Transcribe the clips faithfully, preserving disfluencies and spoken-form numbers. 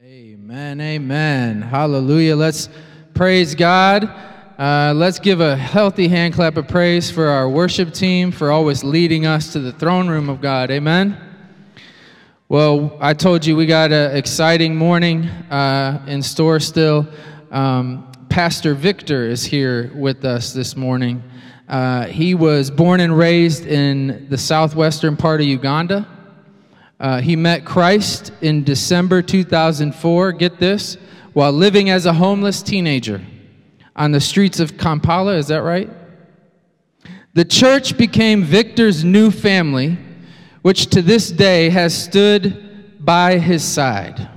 Amen, amen. Hallelujah. Let's praise God. Uh, let's give a healthy hand clap of praise for our worship team for always leading us to the throne room of God. Amen. Well, I told you we got an exciting morning uh, in store still. Um, Pastor Victor is here with us this morning. Uh, he was born and raised in the southwestern part of Uganda. Uh, he met Christ in December two thousand four, get this, while living as a homeless teenager on the streets of Kampala, is that right? The church became Victor's new family, which to this day has stood by his side.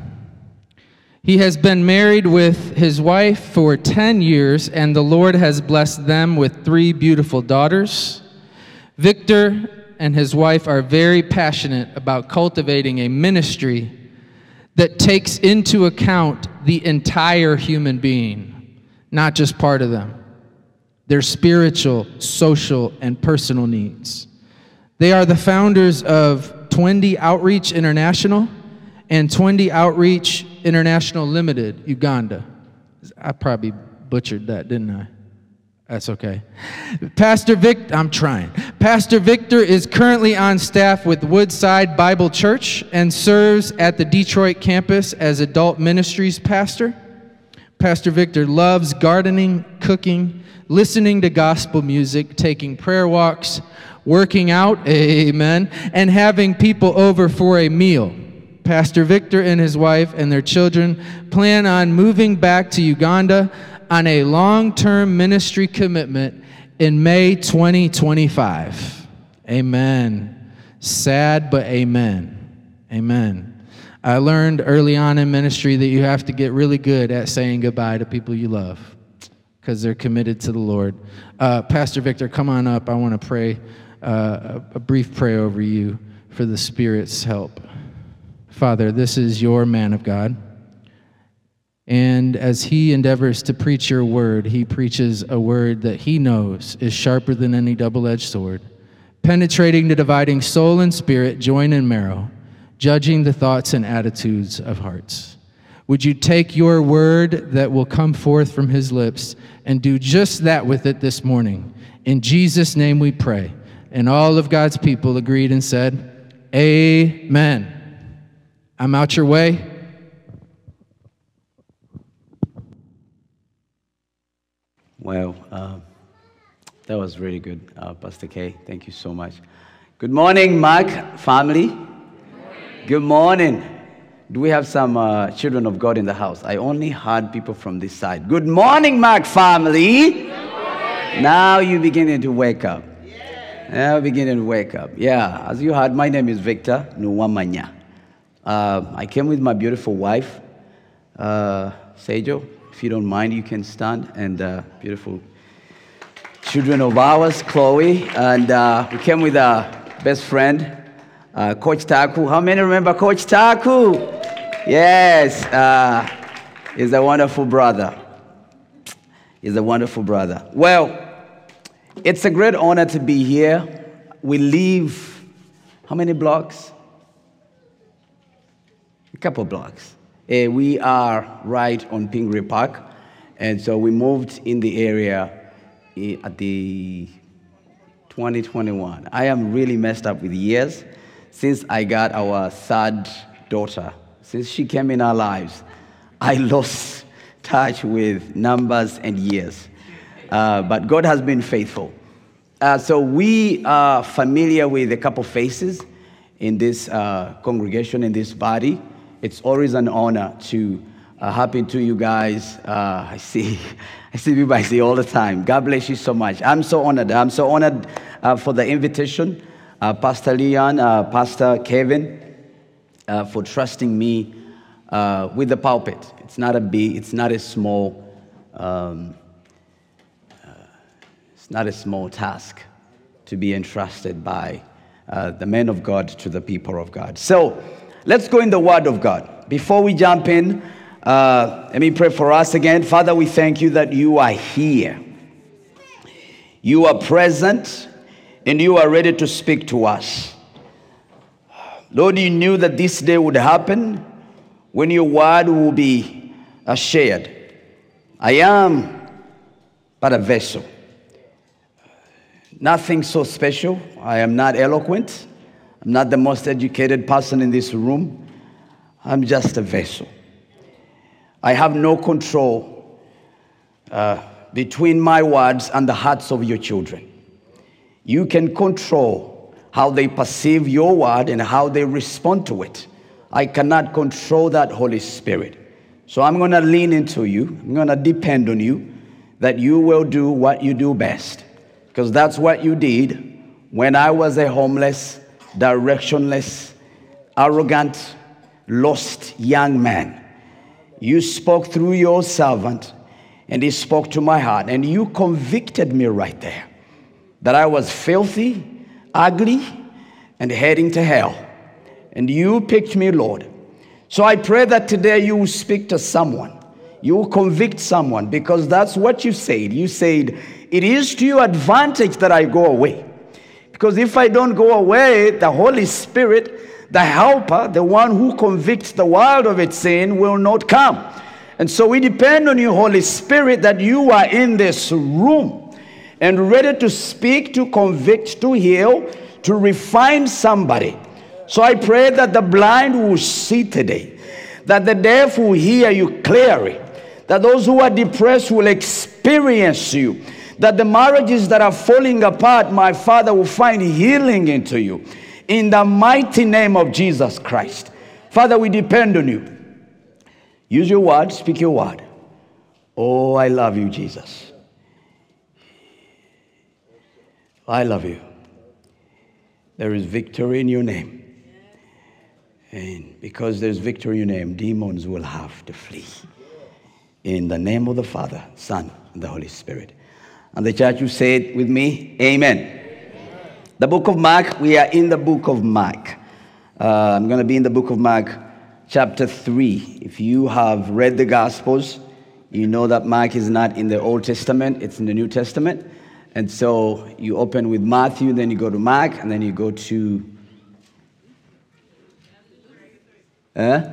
He has been married with his wife for ten years, and the Lord has blessed them with three beautiful daughters. Victor and his wife are very passionate about cultivating a ministry that takes into account the entire human being, not just part of them, their spiritual, social, and personal needs. They are the founders of Twendi Outreach International and Twendi Outreach International Limited, Uganda. I probably butchered that, didn't I? That's okay. Pastor Victor, I'm trying. Pastor Victor is currently on staff with Woodside Bible Church and serves at the Detroit campus as adult ministries pastor. Pastor Victor loves gardening, cooking, listening to gospel music, taking prayer walks, working out, amen, and having people over for a meal. Pastor Victor and his wife and their children plan on moving back to Uganda on a long-term ministry commitment in May twenty twenty-five. Amen. Sad, but amen. Amen. I learned early on in ministry that you have to get really good at saying goodbye to people you love because they're committed to the Lord. Uh, Pastor Victor, come on up. I want to pray uh, a, a brief prayer over you for the Spirit's help. Father, this is your man of God. And as he endeavors to preach your word, he preaches a word that he knows is sharper than any double-edged sword, penetrating the dividing soul and spirit, joint and marrow, judging the thoughts and attitudes of hearts. Would you take your word that will come forth from his lips and do just that with it this morning? In Jesus' name we pray. And all of God's people agreed and said, amen. I'm out your way. Well, uh, that was really good, uh, Pastor K. Thank you so much. Good morning, Mark family. Good morning. Good morning. Do we have some uh, children of God in the house? I only heard people from this side. Good morning, Mark family. Good morning. Now you're beginning to wake up. Yeah. Now you're beginning to wake up. Yeah, as you heard, my name is Victor Nuwamanya. Uh, I came with my beautiful wife, uh, Sejo. If you don't mind, you can stand. And uh, beautiful children of ours, Chloe. And uh, we came with our best friend, uh, Coach Taku. How many remember Coach Taku? Yes. Uh, he's a wonderful brother. He's a wonderful brother. Well, it's a great honor to be here. We live, how many blocks? A couple blocks. Uh, we are right on Pingree Park, and so we moved in the area at the twenty twenty-one. I am really messed up with years since I got our third daughter. Since she came in our lives, I lost touch with numbers and years. Uh, but God has been faithful. Uh, so we are familiar with a couple faces in this uh, congregation, in this body. It's always an honor to uh, happen to you guys. Uh, I see, I see people I see all the time. God bless you so much. I'm so honored. I'm so honored uh, for the invitation, uh, Pastor Leon, uh, Pastor Kevin, uh, for trusting me uh, with the pulpit. It's not a big, it's not a small, um, uh, it's not a small task to be entrusted by uh, the men of God to the people of God. So. Let's go in the Word of God. Before we jump in, uh, let me pray for us again. Father, we thank you that you are here. You are present, and you are ready to speak to us. Lord, you knew that this day would happen when your word will be uh, shared. I am but a vessel. Nothing so special. I am not eloquent. I'm not the most educated person in this room. I'm just a vessel. I have no control uh, between my words and the hearts of your children. You can control how they perceive your word and how they respond to it. I cannot control that, Holy Spirit. So I'm going to lean into you. I'm going to depend on you that you will do what you do best. Because that's what you did when I was a homeless, directionless, arrogant, lost young man. You spoke through your servant, and he spoke to my heart, and you convicted me right there that I was filthy, ugly, and heading to hell. And you picked me, Lord. So I pray that today you will speak to someone. You will convict someone, because that's what you said. You said, it is to your advantage that I go away. Because if I don't go away, the Holy Spirit, the helper, the one who convicts the world of its sin, will not come. And so we depend on you, Holy Spirit, that you are in this room and ready to speak, to convict, to heal, to refine somebody. So I pray that the blind will see today, that the deaf will hear you clearly, that those who are depressed will experience you, that the marriages that are falling apart, my Father, will find healing into you. In the mighty name of Jesus Christ. Father, we depend on you. Use your word, speak your word. Oh, I love you, Jesus. I love you. There is victory in your name. And because there's victory in your name, demons will have to flee. In the name of the Father, Son, and the Holy Spirit. And the church, you say it with me, amen. Amen. The book of Mark, we are in the book of Mark. Uh, I'm going to be in the book of Mark, chapter three. If you have read the Gospels, you know that Mark is not in the Old Testament, it's in the New Testament. And so you open with Matthew, then you go to Mark, and then you go to... Huh?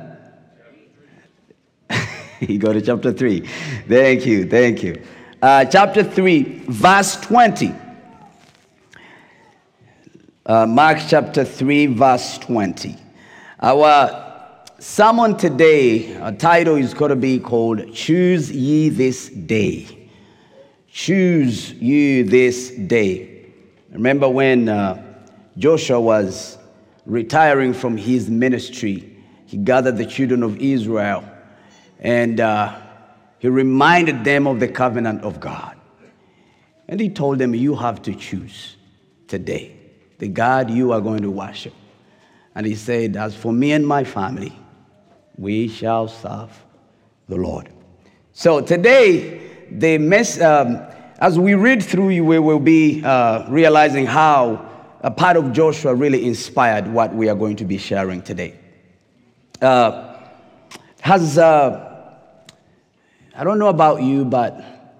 You go to chapter three. Thank you, thank you. Uh, chapter three, verse twenty. Uh, Mark chapter three, verse twenty. Our sermon today, our title is going to be called, Choose Ye This Day. Choose ye this day. Remember when uh, Joshua was retiring from his ministry, he gathered the children of Israel, and uh, he reminded them of the covenant of God. And he told them, you have to choose today the God you are going to worship. And he said, as for me and my family, we shall serve the Lord. So today, the mess, um, as we read through, we will be uh, realizing how a part of Joshua really inspired what we are going to be sharing today. Uh, has uh, I don't know about you, but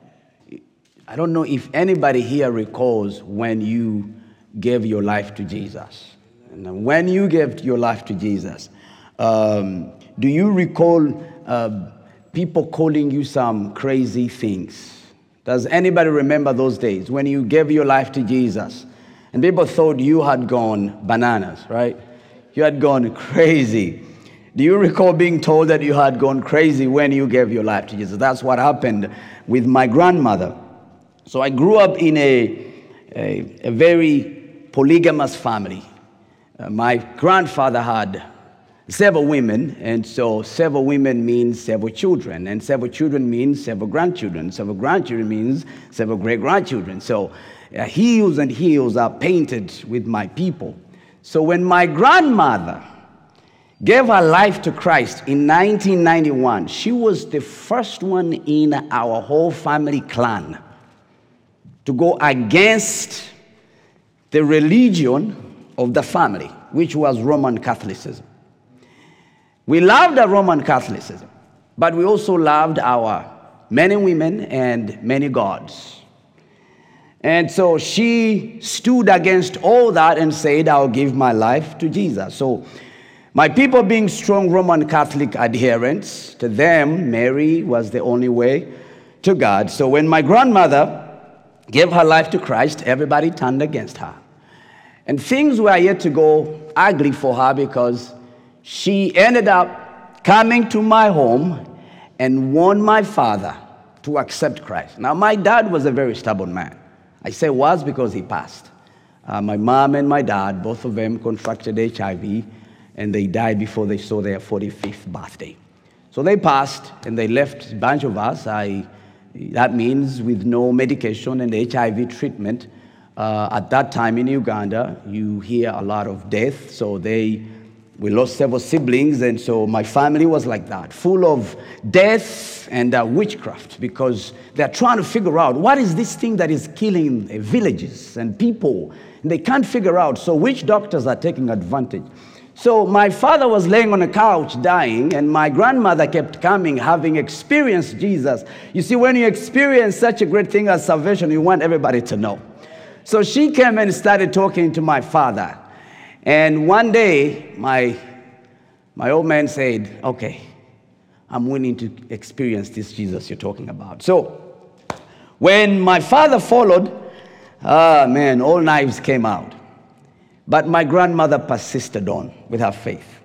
I don't know if anybody here recalls when you gave your life to Jesus. And when you gave your life to Jesus, um, do you recall uh, people calling you some crazy things? Does anybody remember those days when you gave your life to Jesus and people thought you had gone bananas, right? You had gone crazy. Do you recall being told that you had gone crazy when you gave your life to Jesus? That's what happened with my grandmother. So I grew up in a, a, a very polygamous family. Uh, my grandfather had several women, and so several women means several children, and several children means several grandchildren. Several grandchildren means several great-grandchildren. So uh, hills and hills are painted with my people. So when my grandmother gave her life to Christ in nineteen ninety-one, she was the first one in our whole family clan to go against the religion of the family, which was Roman Catholicism. We loved our Roman Catholicism, but we also loved our men and women and many gods. And so she stood against all that and said, I'll give my life to Jesus. So My people being strong Roman Catholic adherents, to them, Mary was the only way to God. So when my grandmother gave her life to Christ, everybody turned against her. And things were yet to go ugly for her because she ended up coming to my home and won my father to accept Christ. Now, my dad was a very stubborn man. I say was because he passed. Uh, my mom and my dad, both of them contracted H I V, and they died before they saw their forty-fifth birthday. So they passed, and they left a bunch of us. I, that means with no medication and H I V treatment. Uh, at that time in Uganda, you hear a lot of death, so they we lost several siblings, and so my family was like that, full of death and uh, witchcraft, because they're trying to figure out what is this thing that is killing uh, villages and people, and they can't figure out, so witch doctors are taking advantage. So my father was laying on a couch dying, and my grandmother kept coming, having experienced Jesus. You see, when you experience such a great thing as salvation, you want everybody to know. So she came and started talking to my father. And one day, my, my old man said, okay, I'm willing to experience this Jesus you're talking about. So when my father followed, ah, man, all knives came out. But my grandmother persisted on with her faith.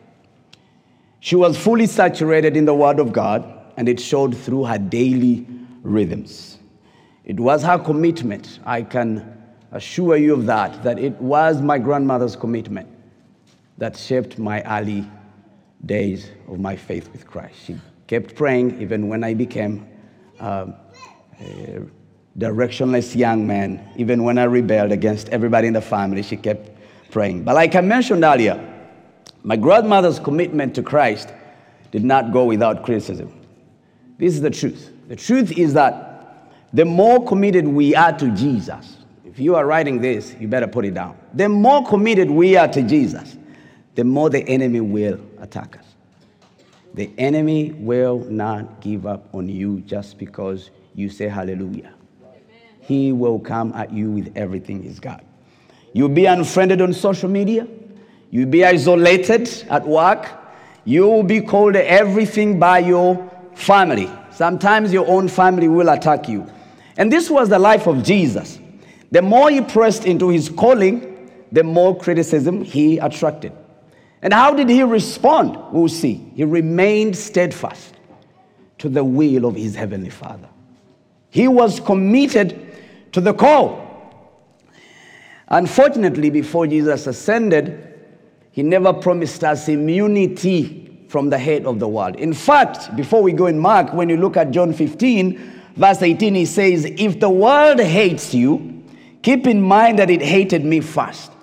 She was fully saturated in the Word of God, and it showed through her daily rhythms. It was her commitment. I can assure you of that, that it was my grandmother's commitment that shaped my early days of my faith with Christ. She kept praying even when I became um, a directionless young man. Even when I rebelled against everybody in the family, she kept praying. But like I mentioned earlier, my grandmother's commitment to Christ did not go without criticism. This is the truth. The truth is that the more committed we are to Jesus, if you are writing this, you better put it down. The more committed we are to Jesus, the more the enemy will attack us. The enemy will not give up on you just because you say hallelujah. Amen. He will come at you with everything he's got. You'll be unfriended on social media. You'll be isolated at work. You will be called everything by your family. Sometimes your own family will attack you. And this was the life of Jesus. The more he pressed into his calling, the more criticism he attracted. And how did he respond? We'll see. He remained steadfast to the will of his heavenly Father. He was committed to the call. Unfortunately, before Jesus ascended, he never promised us immunity from the hate of the world. In fact, before we go in Mark, when you look at John fifteen, verse eighteen, he says, if the world hates you, keep in mind that it hated me first.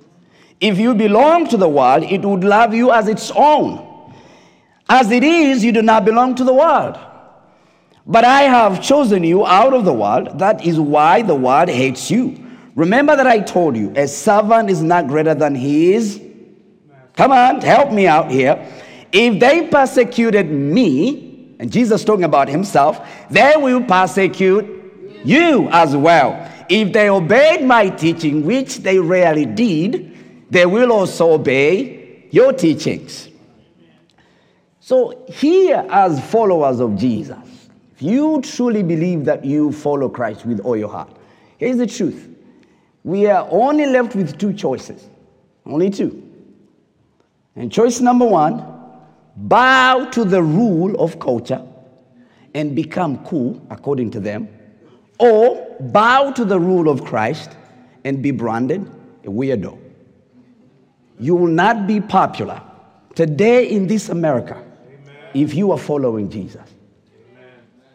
If you belong to the world, it would love you as its own. As it is, you do not belong to the world. But I have chosen you out of the world. That is why the world hates you. Remember that I told you, a servant is not greater than he is. Come on, help me out here. If they persecuted me, and Jesus talking about himself, they will persecute you as well. If they obeyed my teaching, which they rarely did, they will also obey your teachings. So here, as followers of Jesus, if you truly believe that you follow Christ with all your heart, here's the truth. We are only left with two choices. Only two. And choice number one, bow to the rule of culture and become cool according to them. Or bow to the rule of Christ and be branded a weirdo. You will not be popular today in this America. Amen. If you are following Jesus. Amen.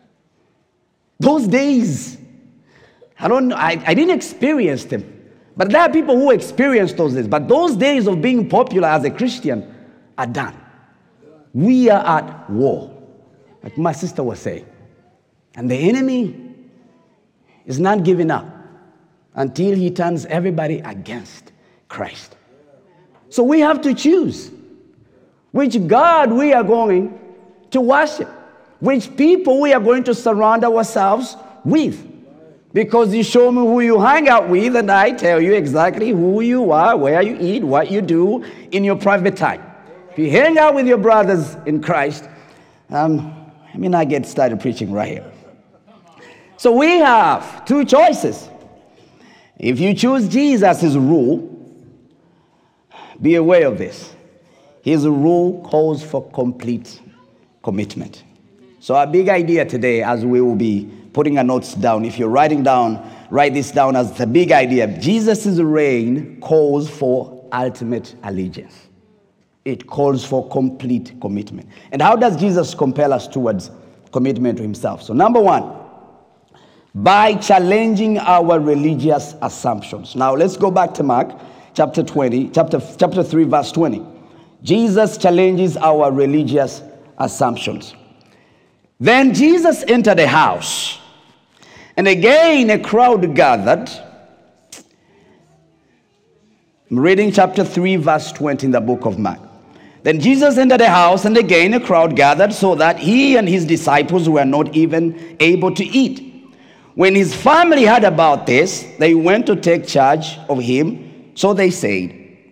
Those days, I don't know, I, I didn't experience them. But there are people who experienced those days. But those days of being popular as a Christian are done. We are at war, like my sister was saying. And the enemy is not giving up until he turns everybody against Christ. So we have to choose which God we are going to worship, which people we are going to surround ourselves with. Because you show me who you hang out with, and I tell you exactly who you are, where you eat, what you do in your private time. If you hang out with your brothers in Christ, um, I mean, I get started preaching right here. So we have two choices. If you choose Jesus' rule, be aware of this. His rule calls for complete commitment. So our big idea today, as we will be putting our notes down, if you're writing down, write this down as the big idea. Jesus' reign calls for ultimate allegiance. It calls for complete commitment. And how does Jesus compel us towards commitment to himself? So number one, by challenging our religious assumptions. Now let's go back to Mark chapter twenty, chapter, chapter three, verse twenty. Jesus challenges our religious assumptions. Then Jesus entered a house, and again a crowd gathered. I'm reading chapter three, verse twenty in the book of Mark. Then Jesus entered a house, and again a crowd gathered, so that he and his disciples were not even able to eat. When his family heard about this, they went to take charge of him. So they said,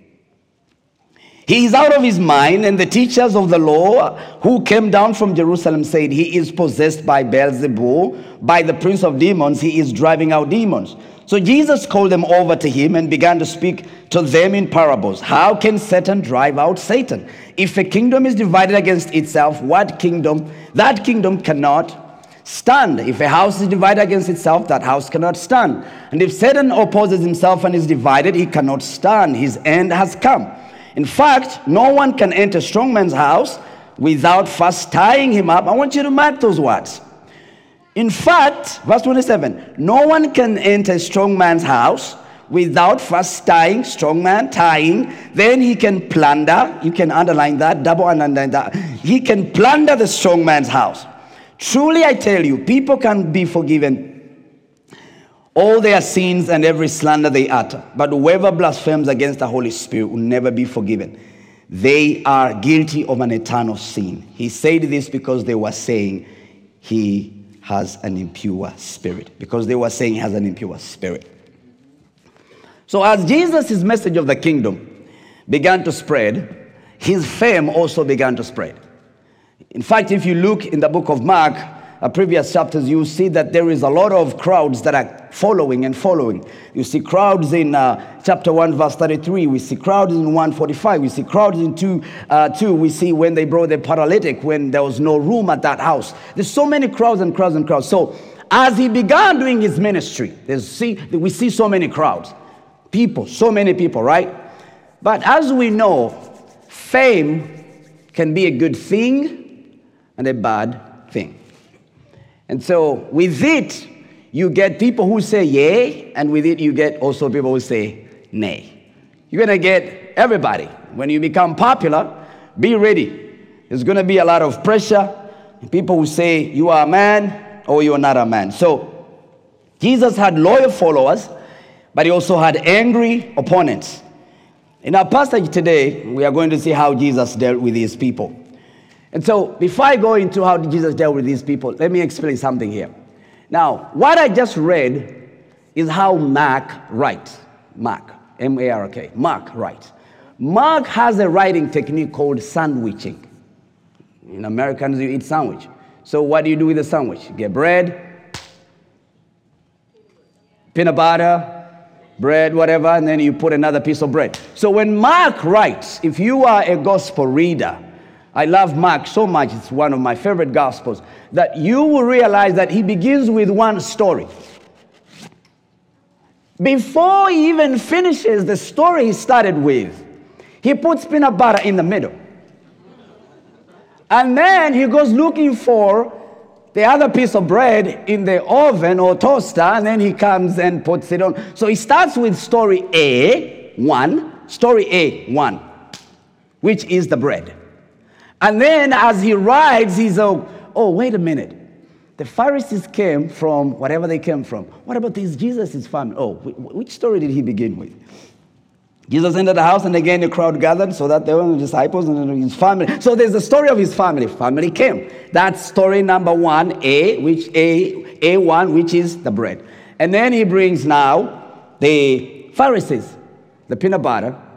"He is out of his mind." And the teachers of the law who came down from Jerusalem said, "He is possessed by Beelzebul, by the prince of demons. He is driving out demons." So Jesus called them over to him and began to speak to them in parables. "How can Satan drive out Satan? If a kingdom is divided against itself, what kingdom? That kingdom cannot stand. If a house is divided against itself, that house cannot stand. And if Satan opposes himself and is divided, he cannot stand. His end has come. In fact, no one can enter a strong man's house without first tying him up." I want you to mark those words. In fact, verse twenty-seven, no one can enter a strong man's house without first tying, strong man, tying. Then he can plunder. You can underline that, double underline that. He can plunder the strong man's house. Truly I tell you, people can be forgiven all their sins and every slander they utter. But whoever blasphemes against the Holy Spirit will never be forgiven. They are guilty of an eternal sin. He said this because they were saying he has an impure spirit. Because they were saying he has an impure spirit. So as Jesus' message of the kingdom began to spread, his fame also began to spread. In fact, if you look in the book of Mark, uh, previous chapters, you see that there is a lot of crowds that are following and following. You see crowds in uh, chapter one, verse thirty-three. We see crowds in one forty-five. We see crowds in two, uh, two. We see when they brought the paralytic, when there was no room at that house. There's so many crowds and crowds and crowds. So as he began doing his ministry, there's, see, we see so many crowds. People, so many people, right? But as we know, fame can be a good thing and a bad thing. And so with it, you get people who say yay, and with it you get also people who say nay. You're going to get everybody. When you become popular, be ready. There's going to be a lot of pressure. People who say you are a man or you are not a man. So Jesus had loyal followers, but he also had angry opponents. In our passage today, we are going to see how Jesus dealt with these people. And so, before I go into how Jesus dealt with these people, let me explain something here. Now, what I just read is how Mark writes. Mark, M A R K, Mark writes. Mark has a writing technique called sandwiching. In Americans, you eat sandwich. So what do you do with a sandwich? You get bread, peanut butter, bread, whatever, and then you put another piece of bread. So when Mark writes, if you are a gospel reader, I love Mark so much, it's one of my favorite gospels, that you will realize that he begins with one story. Before he even finishes the story he started with, he puts peanut butter in the middle. And then he goes looking for the other piece of bread in the oven or toaster, and then he comes and puts it on. So he starts with story A, one, story A, one, which is the bread. And then as he writes, he's, oh, oh, wait a minute. The Pharisees came from whatever they came from. What about this Jesus' family? Oh, which story did he begin with? Jesus entered the house, and again the crowd gathered, so that there were the disciples and his family. So there's the story of his family. Family came. That's story number one, A, which A, A one, which is the bread. And then he brings now the Pharisees, the peanut butter,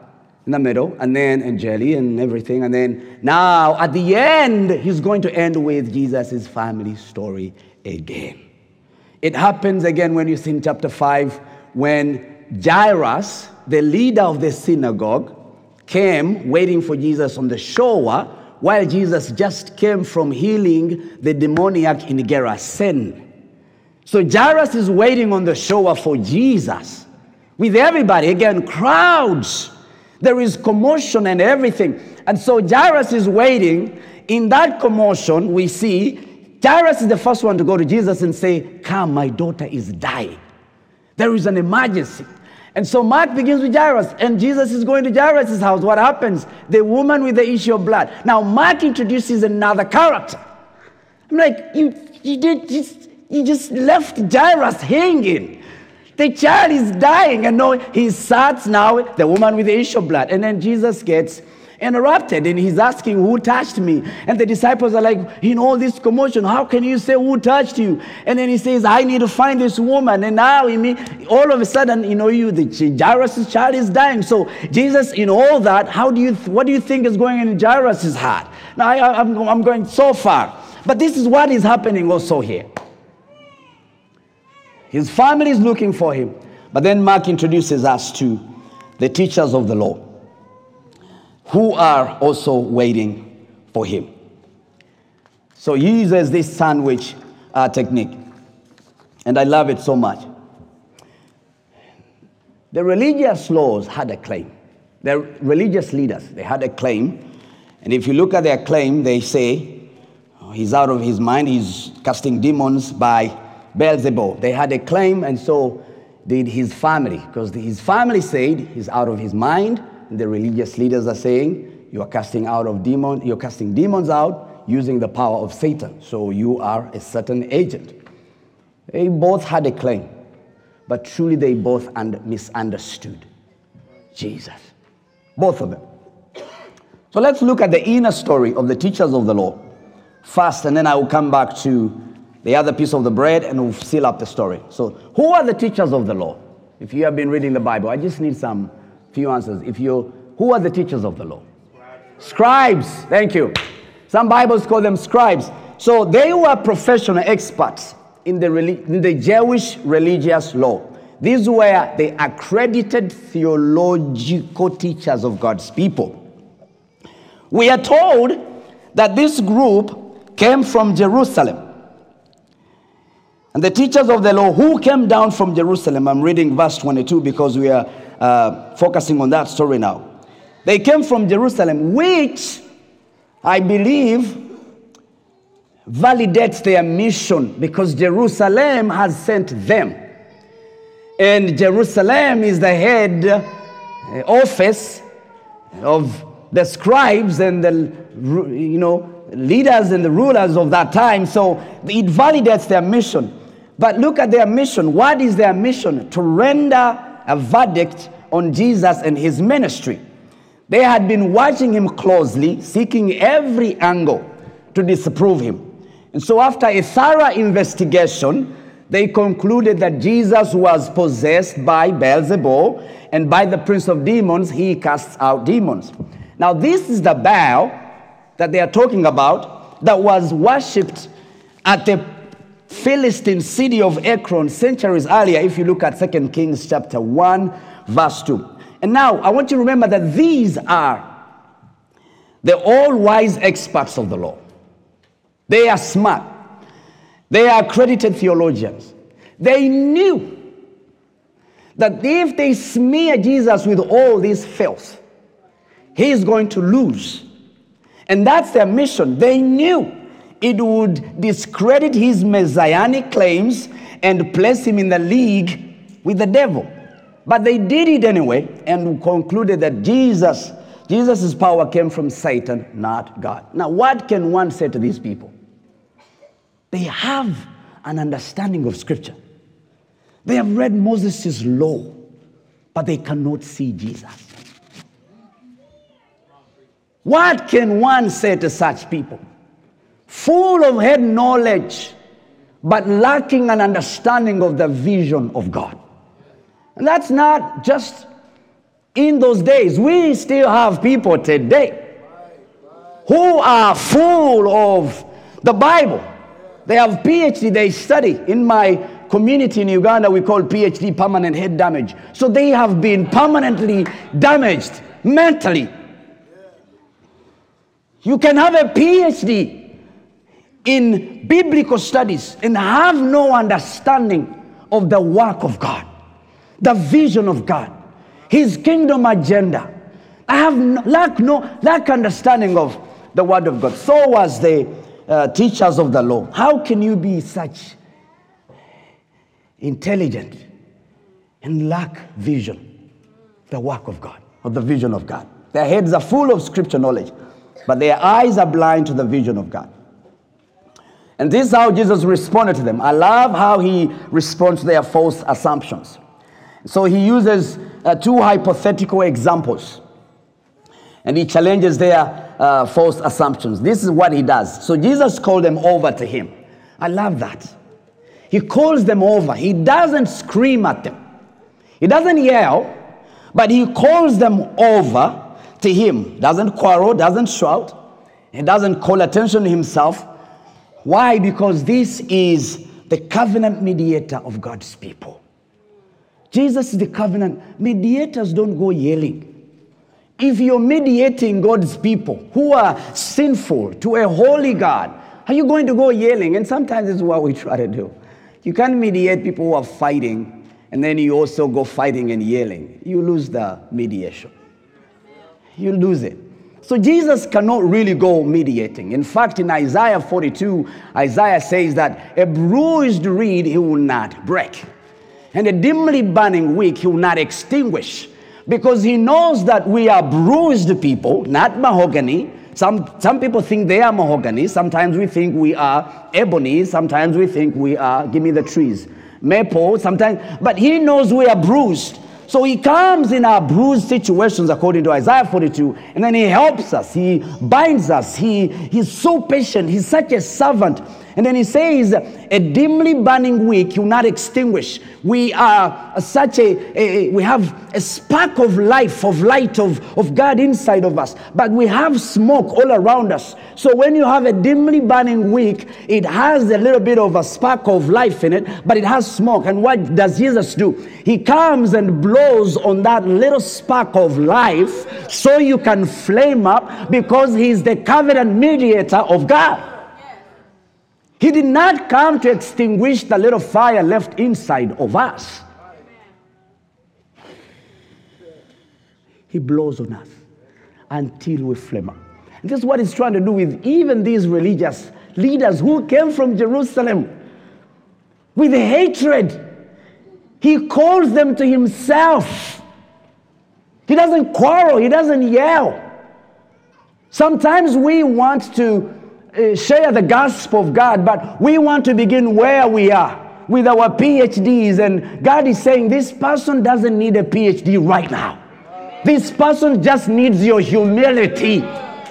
in the middle, and then and jelly and everything, and then now at the end, he's going to end with Jesus' family story again. It happens again when you see in chapter five, when Jairus, the leader of the synagogue, came waiting for Jesus on the shore, while Jesus just came from healing the demoniac in Gerasene. So Jairus is waiting on the shore for Jesus, with everybody, again, crowds. There is commotion and everything. And so Jairus is waiting. In that commotion, we see Jairus is the first one to go to Jesus and say, come, my daughter is dying. There is an emergency. And so Mark begins with Jairus, and Jesus is going to Jairus' house. What happens? The woman with the issue of blood. Now, Mark introduces another character. I'm like, you, you, did just, you just left Jairus hanging. The child is dying, and no, he starts now, the woman with the issue of blood. And then Jesus gets interrupted, and he's asking, who touched me? And the disciples are like, in all this commotion, how can you say who touched you? And then he says, I need to find this woman. And now, all of a sudden, you know, you, the Jairus' child is dying. So Jesus, in all that, how do you, what do you think is going on in Jairus' heart? Now, I, I'm, I'm going so far. But this is what is happening also here. His family is looking for him. But then Mark introduces us to the teachers of the law, who are also waiting for him. So he uses this sandwich uh, technique, and I love it so much. The religious laws had a claim. The religious leaders, they had a claim, and if you look at their claim, they say, oh, he's out of his mind, he's casting demons by Beelzebub. They had a claim, and so did his family, because his family said he's out of his mind. The religious leaders are saying, you are casting out of demon, you're casting demons out using the power of Satan. So you are a certain agent. They both had a claim, but truly they both under, misunderstood Jesus. Both of them. So let's look at the inner story of the teachers of the law first, and then I will come back to the other piece of the bread and we'll seal up the story. So who are the teachers of the law? If you have been reading the Bible, I just need some few answers. If you, who are the teachers of the law? Scribes. Scribes. Thank you. Some Bibles call them scribes. So they were professional experts in the, in the Jewish religious law. These were the accredited theological teachers of God's people. We are told that this group came from Jerusalem. And the teachers of the law who came down from Jerusalem, I'm reading verse twenty-two because we are uh, focusing on that story now. They came from Jerusalem, which I believe validates their mission because Jerusalem has sent them. And Jerusalem is the head uh, office of the scribes and the, you know, leaders and the rulers of that time. So it validates their mission. But look at their mission. What is their mission? To render a verdict on Jesus and his ministry. They had been watching him closely, seeking every angle to disprove him. And so after a thorough investigation, they concluded that Jesus was possessed by Beelzebub, and by the prince of demons, he casts out demons. Now this is the Baal that they are talking about that was worshipped at the Philistine city of Ekron centuries earlier, if you look at Second Kings chapter one, verse two. And now, I want you to remember that these are the all-wise experts of the law. They are smart. They are accredited theologians. They knew that if they smear Jesus with all this filth, he is going to lose. And that's their mission. They knew it would discredit his messianic claims and place him in the league with the devil. But they did it anyway and concluded that Jesus, Jesus' power came from Satan, not God. Now, what can one say to these people? They have an understanding of Scripture. They have read Moses' law, but they cannot see Jesus. What can one say to such people? Full of head knowledge, but lacking an understanding of the vision of God. And that's not just in those days. We still have people today who are full of the Bible. They have PhD, they study. In my community in Uganda, we call PhD permanent head damage. So they have been permanently damaged mentally. You can have a PhD in biblical studies and have no understanding of the work of God, the vision of God, His kingdom agenda. I have no, lack no lack understanding of the word of God. So was the uh, teachers of the law. How can you be such intelligent and lack vision, the work of God, or the vision of God? Their heads are full of scripture knowledge, but their eyes are blind to the vision of God. And this is how Jesus responded to them. I love how he responds to their false assumptions. So he uses uh, two hypothetical examples, and he challenges their uh, false assumptions. This is what he does. So Jesus called them over to him. I love that. He calls them over. He doesn't scream at them. He doesn't yell, but he calls them over to him. Doesn't quarrel, doesn't shout. He doesn't call attention to himself. Why? Because this is the covenant mediator of God's people. Jesus is the covenant. Mediators don't go yelling. If you're mediating God's people who are sinful to a holy God, are you going to go yelling? And sometimes this is what we try to do. You can't mediate people who are fighting, and then you also go fighting and yelling. You lose the mediation. You lose it. So Jesus cannot really go mediating. In fact, in Isaiah forty-two, Isaiah says that a bruised reed he will not break, and a dimly burning wick he will not extinguish, because he knows that we are bruised people, not mahogany. Some, some people think they are mahogany. Sometimes we think we are ebony. Sometimes we think we are, give me the trees, maple. Sometimes, but he knows we are bruised. So he comes in our bruised situations, according to Isaiah forty-two, and then he helps us. He binds us. He, he's so patient. He's such a servant. And then he says, a dimly burning wick you will not extinguish. We are such a, a, we have a spark of life, of light, of, of God inside of us. But we have smoke all around us. So when you have a dimly burning wick, it has a little bit of a spark of life in it, but it has smoke. And what does Jesus do? He comes and blows on that little spark of life so you can flame up, because he's the covenant mediator of God. He did not come to extinguish the little fire left inside of us. He blows on us until we flame up. And this is what he's trying to do with even these religious leaders who came from Jerusalem with hatred. He calls them to himself. He doesn't quarrel. He doesn't yell. Sometimes we want to Uh, share the gospel of God, but we want to begin where we are with our PhDs, and God is saying this person doesn't need a PhD right now. This person just needs your humility.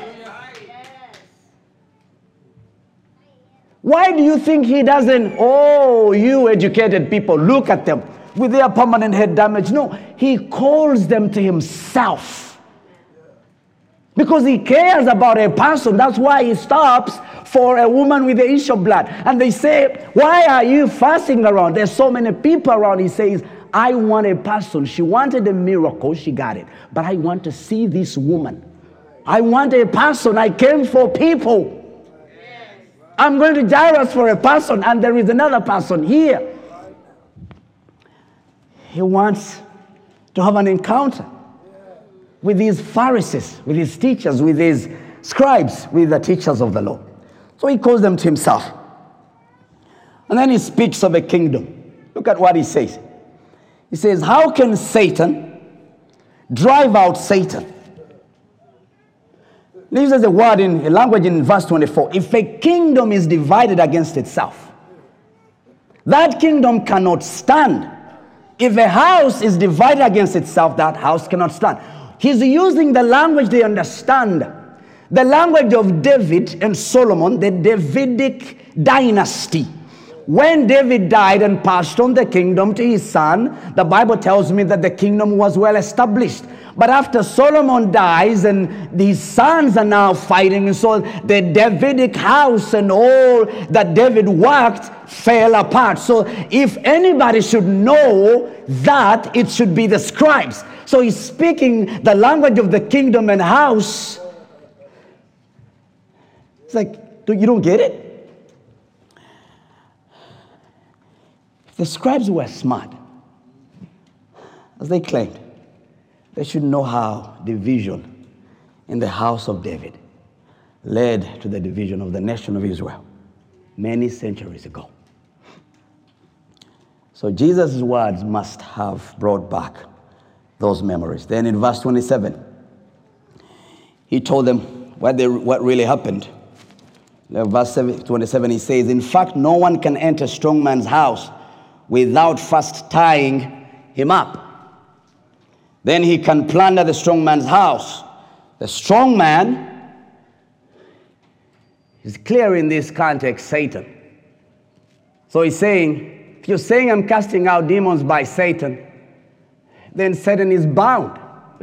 Why do you think he doesn't? Oh, you educated people, look at them with their permanent head damage. No, he calls them to himself. Because he cares about a person. That's why he stops for a woman with the issue of blood. And they say, why are you fasting around? There's so many people around. He says, I want a person. She wanted a miracle. She got it. But I want to see this woman. I want a person. I came for people. I'm going to Jairus for a person. And there is another person here. He wants to have an encounter with these Pharisees, with his teachers, with his scribes, with the teachers of the law. So he calls them to himself. And then he speaks of a kingdom. Look at what he says. He says, how can Satan drive out Satan? He uses a word in a language in verse twenty-four. If a kingdom is divided against itself, that kingdom cannot stand. If a house is divided against itself, that house cannot stand. He's using the language they understand. The language of David and Solomon, the Davidic dynasty, when David died and passed on the kingdom to his son, the Bible tells me that the kingdom was well established. But after Solomon dies and these sons are now fighting, and so the Davidic house and all that David worked fell apart. So if anybody should know that, it should be the scribes. So he's speaking the language of the kingdom and house. It's like, you don't get it? The scribes were smart, as they claimed. They should know how division in the house of David led to the division of the nation of Israel many centuries ago. So Jesus' words must have brought back those memories. Then in verse twenty-seven, he told them what, they, what really happened. Verse twenty-seven, he says, in fact, no one can enter a strong man's house without first tying him up. Then he can plunder the strong man's house. The strong man is clear in this context, Satan. So he's saying, if you're saying I'm casting out demons by Satan, then Satan is bound.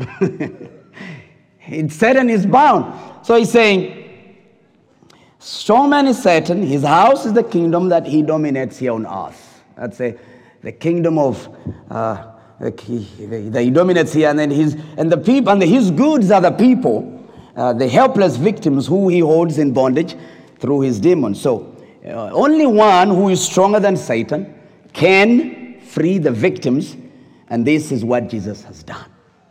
Satan is bound. So he's saying, strong man is Satan. His house is the kingdom that he dominates here on earth. That's a, the kingdom of, uh, the, the, he dominates here, and then his, and the people, and the, his goods are the people, uh, the helpless victims who he holds in bondage through his demons. So uh, only one who is stronger than Satan can free the victims, and this is what Jesus has done.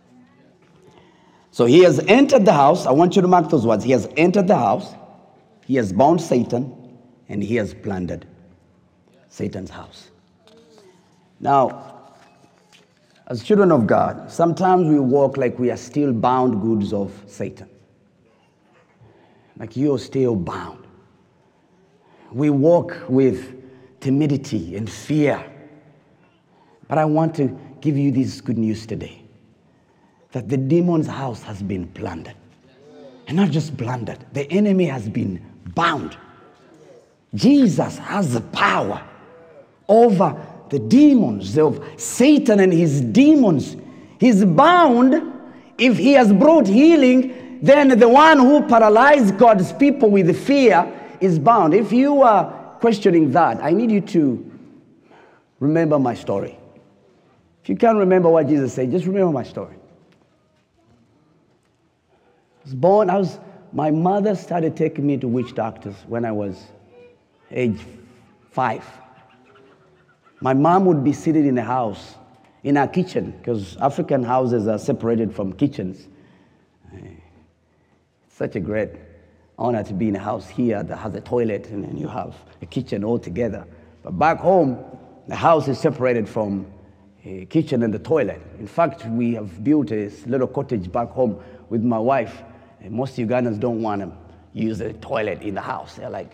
So he has entered the house. I want you to mark those words. He has entered the house, he has bound Satan, and he has plundered Satan's house. Now, as children of God, sometimes we walk like we are still bound goods of Satan. Like you're still bound. We walk with timidity and fear. But I want to give you this good news today, that the demon's house has been plundered. And not just plundered, the enemy has been bound. Jesus has the power over the demons of Satan and his demons. He's bound. If he has brought healing, then the one who paralyzed God's people with fear is bound. If you are questioning that, I need you to remember my story. If you can't remember what Jesus said, just remember my story. I was born, I was, my mother started taking me to witch doctors when I was age five. My mom would be seated in the house, in our kitchen, because African houses are separated from kitchens. It's such a great honor to be in a house here that has a toilet and then you have a kitchen all together. But back home, the house is separated from a kitchen and the toilet. In fact, we have built a little cottage back home with my wife. And most Ugandans don't want to use the toilet in the house. They're like,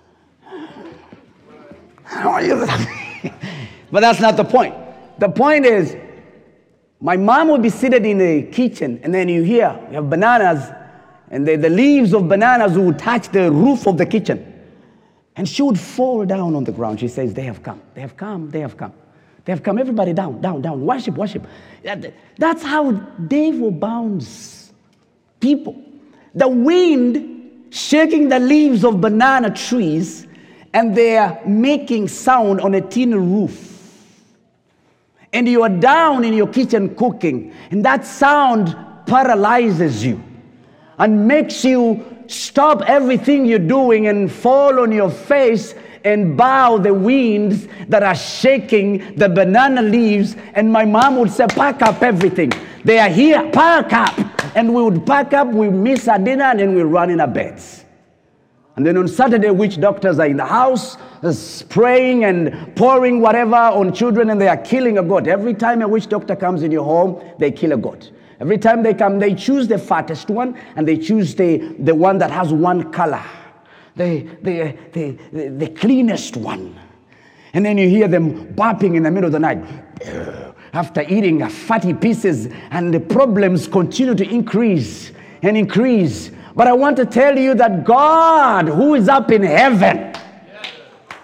I don't want to use it. But that's not the point. The point is, my mom would be seated in the kitchen, and then you hear, you have bananas, and the, the leaves of bananas would touch the roof of the kitchen. And she would fall down on the ground. She says, they have come, they have come, they have come. They have come, everybody down, down, down, worship, worship. That's how devil bounds people. The wind shaking the leaves of banana trees, and they are making sound on a tin roof. And you are down in your kitchen cooking, and that sound paralyzes you and makes you stop everything you're doing and fall on your face and bow the winds that are shaking the banana leaves. And my mom would say, pack up everything. They are here, pack up. And we would pack up, we miss our dinner, and then we run in our beds. And then on Saturday, witch doctors are in the house, spraying and pouring whatever on children, and they are killing a goat. Every time a witch doctor comes in your home, they kill a goat. Every time they come, they choose the fattest one, and they choose the, the one that has one color, the, the, the, the, the cleanest one. And then you hear them barking in the middle of the night after eating fatty pieces, and the problems continue to increase and increase. But I want to tell you that God, who is up in heaven,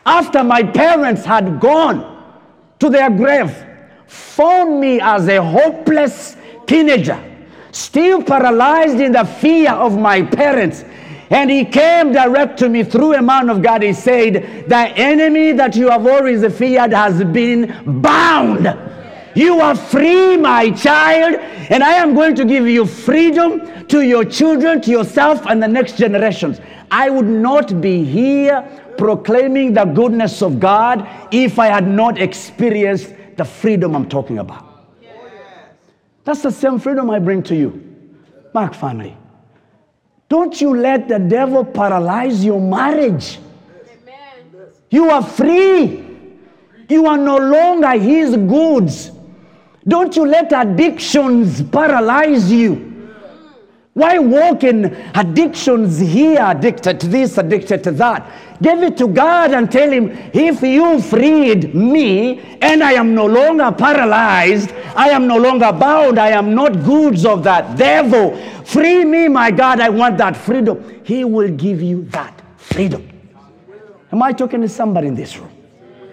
after my parents had gone to their grave, found me as a hopeless teenager, still paralyzed in the fear of my parents. And he came direct to me through a man of God. He said, the enemy that you have always feared has been bound. You are free, my child, and I am going to give you freedom to your children, to yourself, and the next generations. I would not be here proclaiming the goodness of God if I had not experienced the freedom I'm talking about. That's the same freedom I bring to you, Mark family. Don't you let the devil paralyze your marriage. Amen. You are free. You are no longer his goods. Don't you let addictions paralyze you. Why walk in addictions here, addicted to this, addicted to that? Give it to God and tell him, if you freed me and I am no longer paralyzed, I am no longer bound, I am not goods of that devil. Free me, my God, I want that freedom. He will give you that freedom. Am I talking to somebody in this room?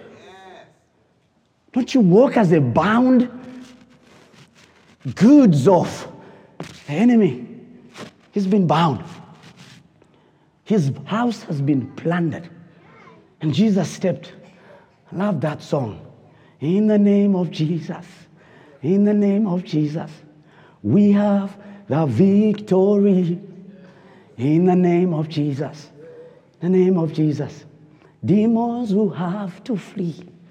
Don't you walk as a bound goods of the enemy? He's been bound. His house has been plundered. And Jesus stepped. I love that song. In the name of Jesus. In the name of Jesus. We have the victory. In the name of Jesus. In the name of Jesus. Demons will have to flee.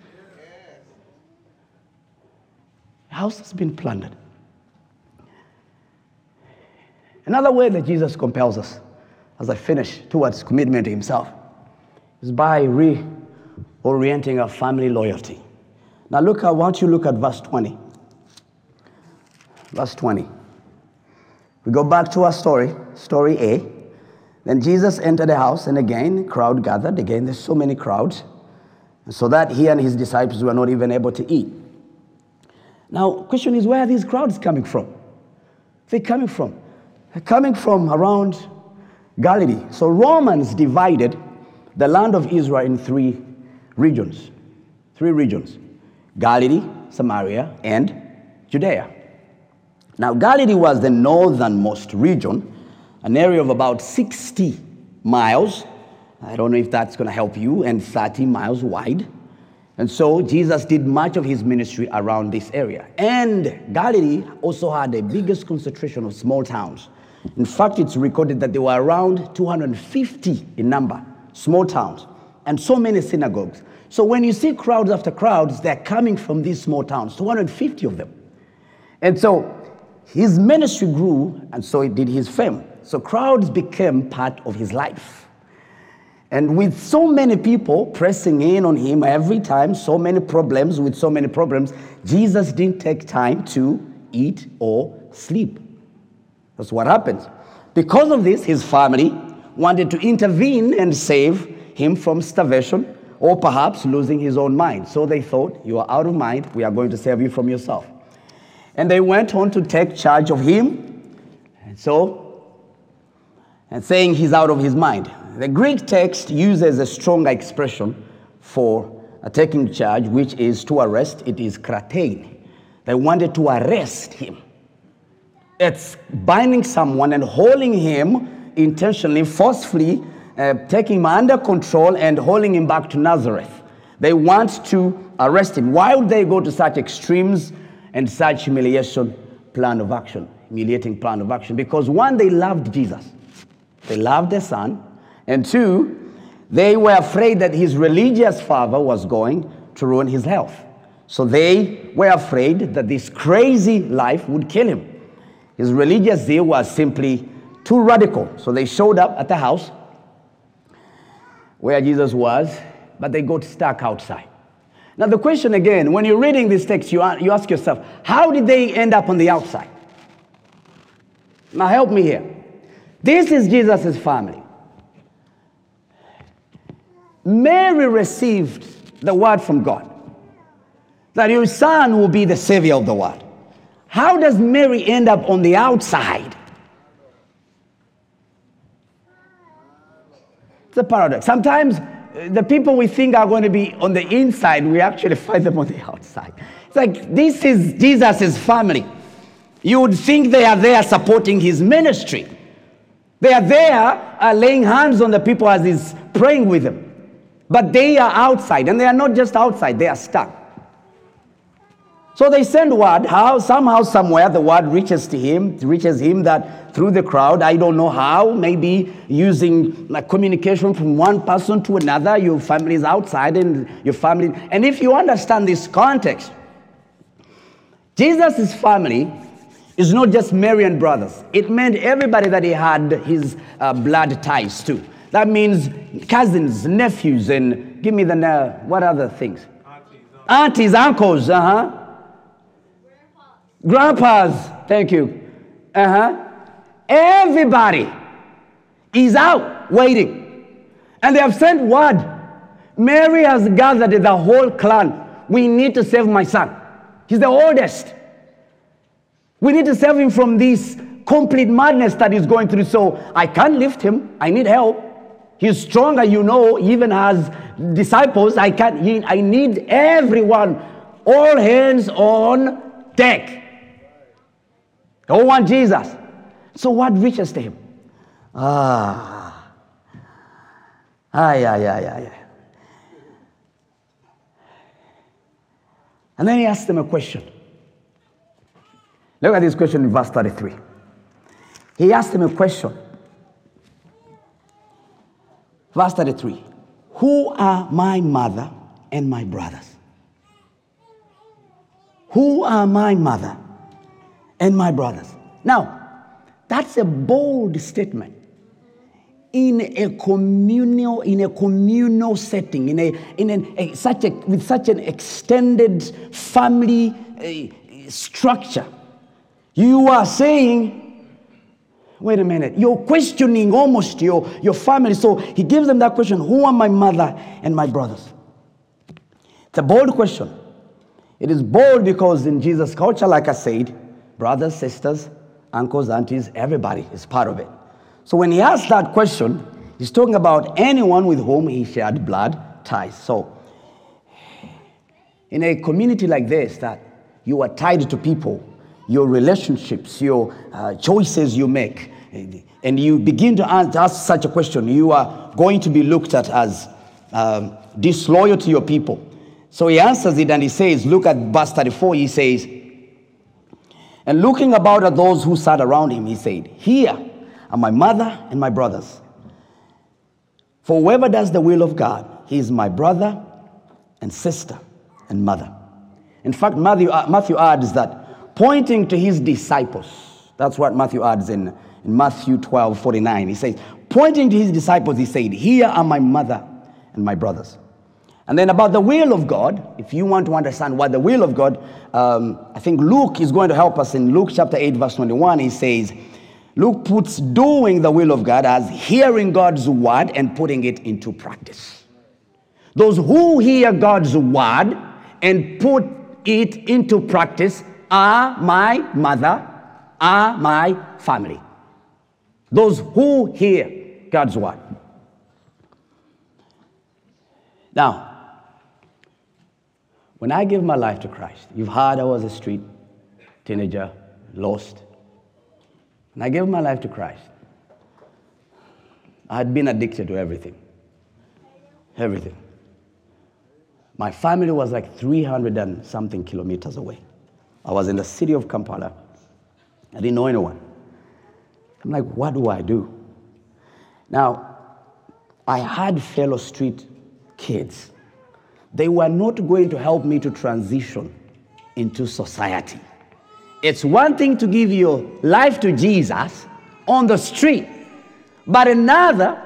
The house has been plundered. Another way that Jesus compels us, as I finish, towards commitment to himself, is by reorienting our family loyalty. Now look, I want you to look at verse twenty. Verse twenty. We go back to our story, story A. Then Jesus entered the house, and again, crowd gathered. Again, there's so many crowds, so that he and his disciples were not even able to eat. Now, question is, where are these crowds coming from? They're coming from? They're coming from around Galilee. So Romans divided the land of Israel in three regions. Three regions. Galilee, Samaria, and Judea. Now, Galilee was the northernmost region, an area of about sixty miles. I don't know if that's going to help you, and thirty miles wide. And so Jesus did much of his ministry around this area. And Galilee also had the biggest concentration of small towns. In fact, it's recorded that there were around two hundred fifty in number, small towns, and so many synagogues. So when you see crowds after crowds, they're coming from these small towns, two hundred fifty of them. And so his ministry grew, and so it did his fame. So crowds became part of his life. And with so many people pressing in on him every time, so many problems, with so many problems, Jesus didn't take time to eat or sleep. That's what happens. Because of this, his family wanted to intervene and save him from starvation or perhaps losing his own mind. So they thought, you are out of mind, we are going to save you from yourself. And they went on to take charge of him, and so, and saying he's out of his mind. The Greek text uses a stronger expression for uh, taking charge, which is to arrest. It is kratein. They wanted to arrest him. It's binding someone and holding him intentionally, forcefully, uh, taking him under control and holding him back to Nazareth. They want to arrest him. Why would they go to such extremes and such humiliation plan of action, humiliating plan of action? Because one, they loved Jesus. They loved their son. And two, they were afraid that his religious father was going to ruin his health. So they were afraid that this crazy life would kill him. His religious zeal was simply too radical. So they showed up at the house where Jesus was, but they got stuck outside. Now the question again, when you're reading this text, you, you ask yourself, how did they end up on the outside? Now help me here. This is Jesus' family. Mary received the word from God that your son will be the savior of the world. How does Mary end up on the outside? It's a paradox. Sometimes the people we think are going to be on the inside, we actually find them on the outside. It's like, this is Jesus' family. You would think they are there supporting his ministry. They are there uh, laying hands on the people as he's praying with them. But they are outside, and they are not just outside, they are stuck. So they send word, how somehow, somewhere, the word reaches to him, reaches him that through the crowd, I don't know how, maybe using like, communication from one person to another, your family is outside, and your family, and if you understand this context, Jesus' family is not just Mary and brothers. It meant everybody that he had his uh, blood ties to. That means cousins, nephews, and give me the, uh, what other things? Aunties, Aunties uncles, uh-huh. Grandpas. Grandpas, thank you. Uh-huh. Everybody is out waiting. And they have sent word. Mary has gathered the whole clan. We need to save my son. He's the oldest. We need to save him from this complete madness that he's going through. So I can't lift him. I need help. He's stronger, you know, he even has disciples. I can't, he, I need everyone, all hands on deck. They all want Jesus. So what reaches to him? Ah. Ah, yeah, yeah, yeah, yeah. And then he asked them a question. Look at this question in verse thirty-three. He asked him a question. Verse thirty-three. Who are my mother and my brothers? Who are my mother and my brothers? Now, that's a bold statement. In a communal, in a communal setting, in a in an, a, such a with such an extended family uh, structure. You are saying, wait a minute, you're questioning almost your, your family. So he gives them that question, who are my mother and my brothers? It's a bold question. It is bold because in Jesus' culture, like I said, brothers, sisters, uncles, aunties, everybody is part of it. So when he asks that question, he's talking about anyone with whom he shared blood ties. So in a community like this, that you are tied to people, your relationships, your uh, choices you make, and you begin to ask, ask such a question, you are going to be looked at as um, disloyal to your people. So he answers it and he says, look at verse thirty-four, he says, and looking about at those who sat around him, he said, here are my mother and my brothers. For whoever does the will of God, he is my brother and sister and mother. In fact, Matthew, uh, Matthew adds that, pointing to his disciples. That's what Matthew adds in, in Matthew twelve forty-nine. He says, pointing to his disciples, he said, here are my mother and my brothers. And then about the will of God, if you want to understand what the will of God, um, I think Luke is going to help us in Luke chapter eight, verse twenty-one. He says, Luke puts doing the will of God as hearing God's word and putting it into practice. Those who hear God's word and put it into practice are my mother, are my family. Those who hear God's word. Now, when I gave my life to Christ, you've heard I was a street teenager, lost. When I gave my life to Christ, I had been addicted to everything. Everything. My family was like three hundred and something kilometers away. I was in the city of Kampala. I didn't know anyone. I'm like, what do I do? Now, I had fellow street kids. They were not going to help me to transition into society. It's one thing to give your life to Jesus on the street, but another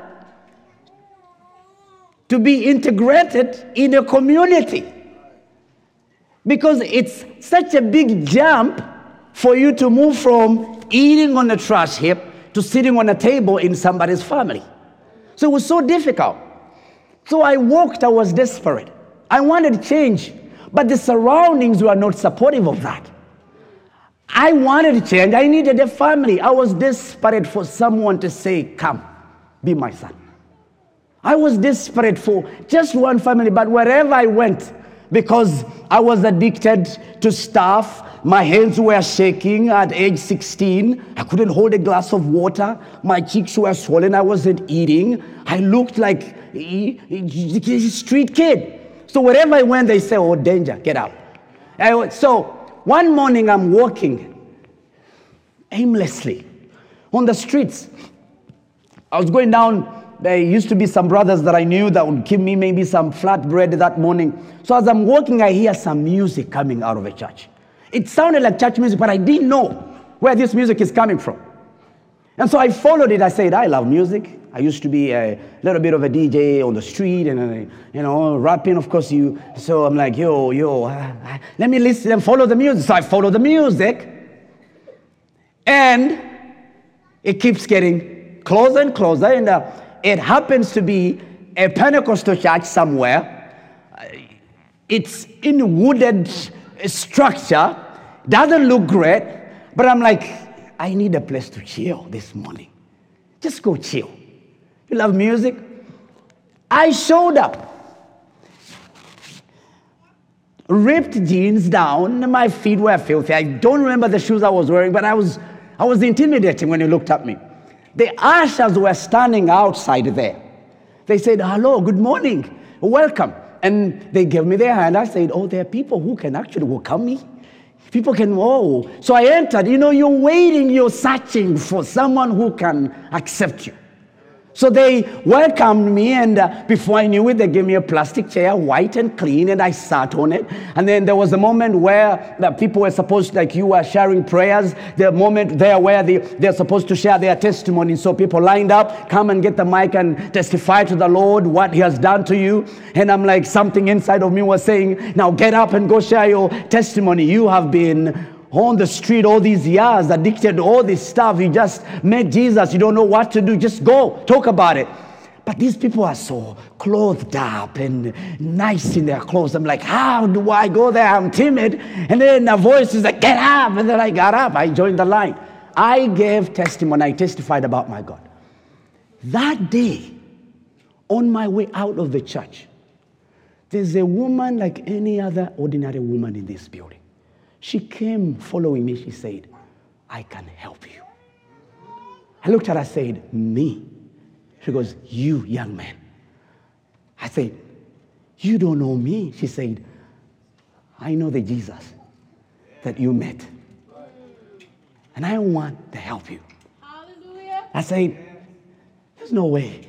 to be integrated in a community. Because it's such a big jump for you to move from eating on a trash heap to sitting on a table in somebody's family. So it was so difficult. So I walked, I was desperate. I wanted change, but the surroundings were not supportive of that. I wanted change, I needed a family. I was desperate for someone to say, come, be my son. I was desperate for just one family, but wherever I went, because I was addicted to stuff, my hands were shaking at age sixteen. I couldn't hold a glass of water. My cheeks were swollen. I wasn't eating. I looked like a street kid. So wherever I went, they say, oh, danger, get out. I, so one morning I'm walking aimlessly on the streets. I was going down. There used to be some brothers that I knew that would give me maybe some flatbread that morning. So as I'm walking, I hear some music coming out of a church. It sounded like church music, but I didn't know where this music is coming from. And so I followed it. I said, I love music. I used to be a little bit of a D J on the street and, uh, you know, rapping, of course. you. So I'm like, yo, yo, uh, let me listen and follow the music. So I follow the music. And it keeps getting closer and closer. And uh, it happens to be a Pentecostal church somewhere. It's in a wooded structure. Doesn't look great. But I'm like, I need a place to chill this morning. Just go chill. You love music? I showed up. Ripped jeans down. My feet were filthy. I don't remember the shoes I was wearing, but I was, I was intimidating when you looked at me. The ushers were standing outside there. They said, hello, good morning, welcome. And they gave me their hand. I said, oh, there are people who can actually welcome me. People can, oh. So I entered. You know, you're waiting, you're searching for someone who can accept you. So they welcomed me, and uh, before I knew it, they gave me a plastic chair, white and clean, and I sat on it. And then there was a moment where the people were supposed, like you were sharing prayers, the moment there where they, they're supposed to share their testimony. So people lined up, come and get the mic and testify to the Lord what he has done to you. And I'm like, something inside of me was saying, now get up and go share your testimony. You have been on the street all these years, addicted to all this stuff. You just met Jesus. You don't know what to do. Just go. Talk about it. But these people are so clothed up and nice in their clothes. I'm like, how do I go there? I'm timid. And then a voice is like, get up. And then I got up. I joined the line. I gave testimony. I testified about my God. That day, on my way out of the church, there's a woman like any other ordinary woman in this building. She came following me. She said, I can help you. I looked at her, I said, me? She goes, you, young man. I said, you don't know me. She said, I know the Jesus that you met. And I want to help you. Hallelujah. I said, there's no way.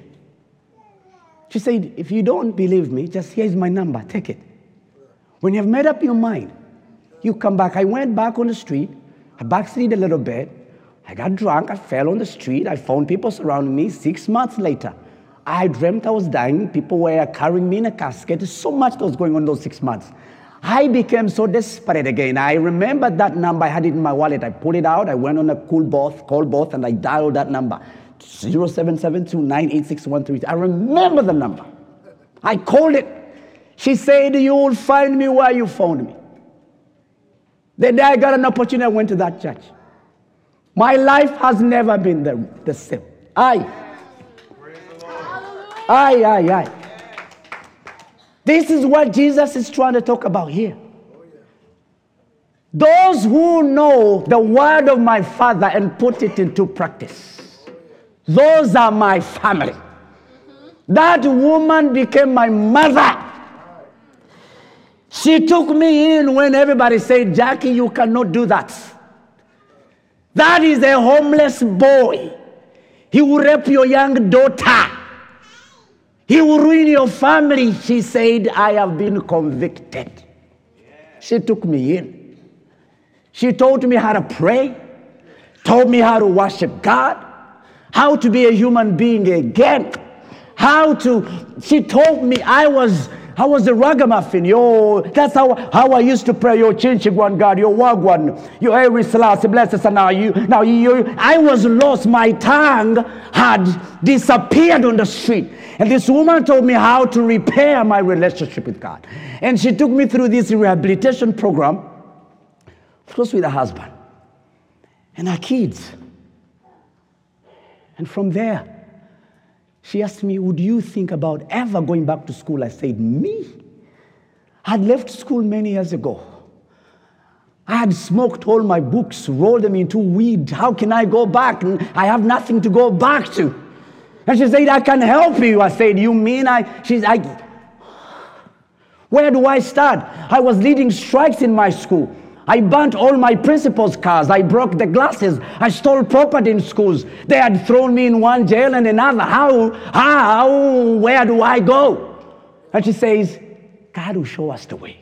She said, if you don't believe me, just here's my number. Take it. When you've made up your mind, you come back. I went back on the street. I backslid a little bit. I got drunk. I fell on the street. I found people surrounding me. Six months later, I dreamt I was dying. People were carrying me in a casket. There's so much that was going on those six months. I became so desperate again. I remembered that number. I had it in my wallet. I pulled it out. I went on a cool booth, call booth, and I dialed that number. zero seven seven two nine eight six one three. I remember the number. I called it. She said, you will find me where you found me. The day I got an opportunity, I went to that church. My life has never been the, the same. Aye. Aye, aye, aye. This is what Jesus is trying to talk about here. Those who know the word of my Father and put it into practice, those are my family. That woman became my mother. She took me in when everybody said, Jackie, you cannot do that. That is a homeless boy. He will rape your young daughter. He will ruin your family. She said, I have been convicted. She took me in. She taught me how to pray, taught me how to worship God, how to be a human being again, how to, she told me I was I was a ragamuffin. Yo, that's how, how I used to pray. Yo, Chinchigwan God, yo, Wagwan, yo, every Selassie, bless us, and now you, now you, I was lost. My tongue had disappeared on the street. And this woman told me how to repair my relationship with God. And she took me through this rehabilitation program, of course, with her husband and her kids. And from there, She asked me, would you think about ever going back to school? I said, me? I had left school many years ago. I had smoked all my books, rolled them into weed. How can I go back? I have nothing to go back to. And she said, I can help you. I said, you mean I? She's like, where do I start? I was leading strikes in my school. I burnt all my principal's cars. I broke the glasses. I stole property in schools. They had thrown me in one jail and another. How? How? Where do I go? And she says, God will show us the way.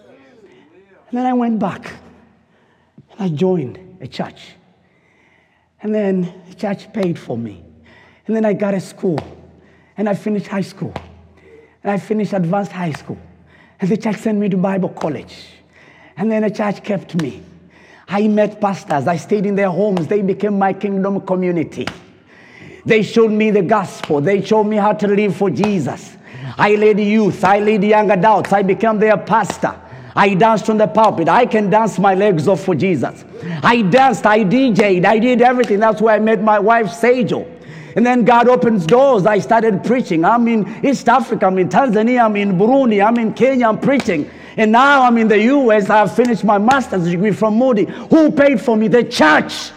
And then I went back. And I joined a church. And then the church paid for me. And then I got a school. And I finished high school. And I finished advanced high school. And the church sent me to Bible college. And then the church kept me. I met pastors. I stayed in their homes. They became my kingdom community. They showed me the gospel. They showed me how to live for Jesus. I led youth. I led young adults. I became their pastor. I danced on the pulpit. I can dance my legs off for Jesus. I danced. I D J'd. I did everything. That's where I met my wife, Sejal. And then God opens doors. I started preaching. I'm in East Africa. I'm in Tanzania. I'm in Burundi. I'm in Kenya. I'm preaching. And now I'm in the U S. I've finished my master's degree from Moody. Who paid for me? The church.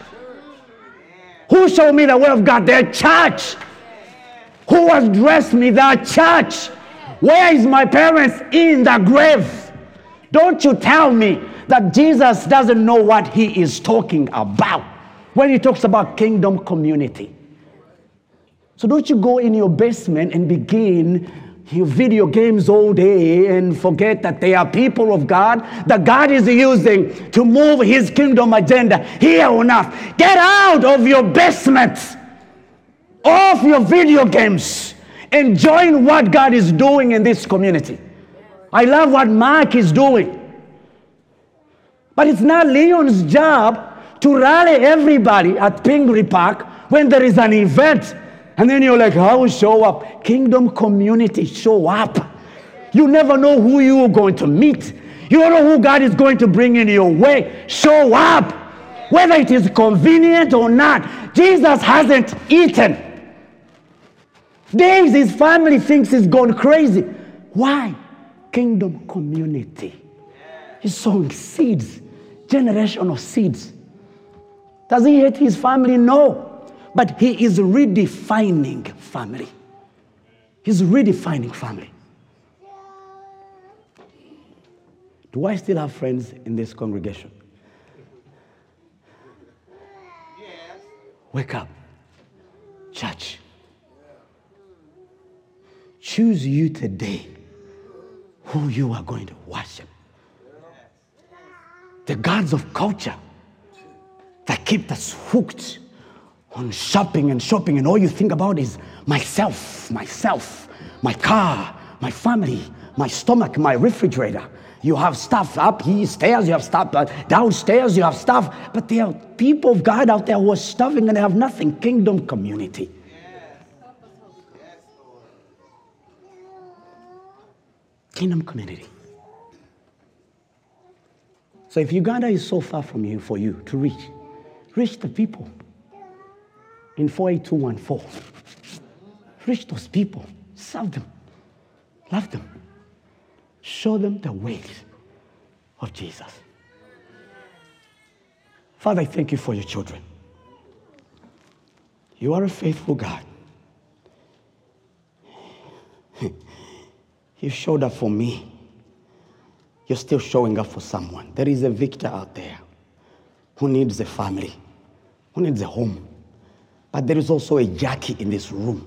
Who showed me the way of God? The church. Who has dressed me? The church. Where is my parents? In the grave. Don't you tell me that Jesus doesn't know what he is talking about when he talks about kingdom community. So don't you go in your basement and begin your video games all day and forget that they are people of God that God is using to move his kingdom agenda here on earth. Get out of your basement, off your video games, and join what God is doing in this community. I love what Mark is doing. But it's not Leon's job to rally everybody at Pingree Park when there is an event. And then you're like, how will show up? Kingdom community, show up. You never know who you are going to meet. You don't know who God is going to bring in your way. Show up. Whether it is convenient or not. Jesus hasn't eaten. Days his family thinks he's gone crazy. Why? Kingdom community. He's sowing seeds. Generational seeds. Does he hate his family? No. But he is redefining family. He's redefining family. Do I still have friends in this congregation? Yes. Wake up. Church. Choose you today who you are going to worship. The gods of culture that keep us hooked on shopping and shopping, and all you think about is myself, myself, my car, my family, my stomach, my refrigerator. You have stuff up here, stairs, you have stuff uh, downstairs, you have stuff. But there are people of God out there who are starving and they have nothing. Kingdom community. Kingdom community. So if Uganda is so far from you for you to reach, reach the people in four eight two one four. Reach those people. Serve them. Love them. Show them the ways of Jesus. Father, I thank you for your children. You are a faithful God. You showed up for me. You're still showing up for someone. There is a Victor out there who needs a family, who needs a home. But there is also a Jackie in this room.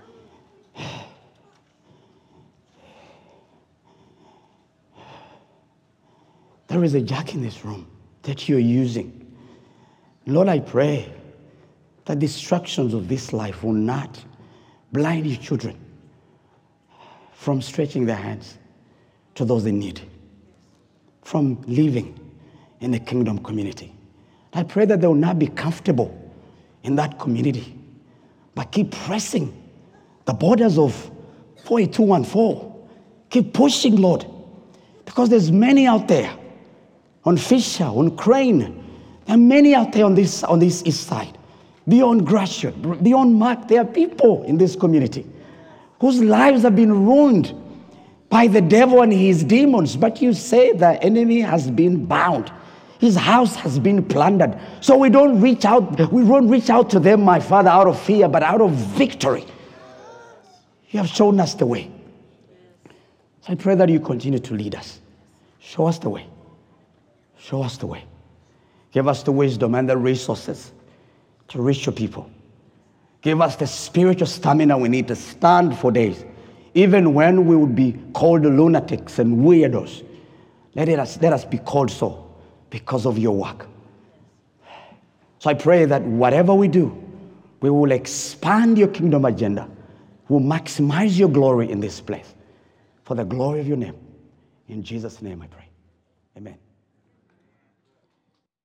There is a Jackie in this room that you're using. Lord, I pray that distractions of this life will not blind your children from stretching their hands to those in need, from living in the kingdom community. I pray that they will not be comfortable in that community, but keep pressing the borders of four eight two one four. Keep pushing, Lord, because there's many out there on Fisher, on Crane. There are many out there on this, on this east side. beyond Gratiot, beyond Mark. There are people in this community whose lives have been ruined by the devil and his demons. But you say the enemy has been bound. His house has been plundered. So we don't reach out, we won't reach out to them, my Father, out of fear, but out of victory. You have shown us the way. So I pray that you continue to lead us. Show us the way. Show us the way. Give us the wisdom and the resources to reach your people. Give us the spiritual stamina we need to stand for days, even when we would be called lunatics and weirdos. Let us, let us be called so because of your work. So I pray that whatever we do, we will expand your kingdom agenda. We'll maximize your glory in this place for the glory of your name. In Jesus' name I pray. Amen.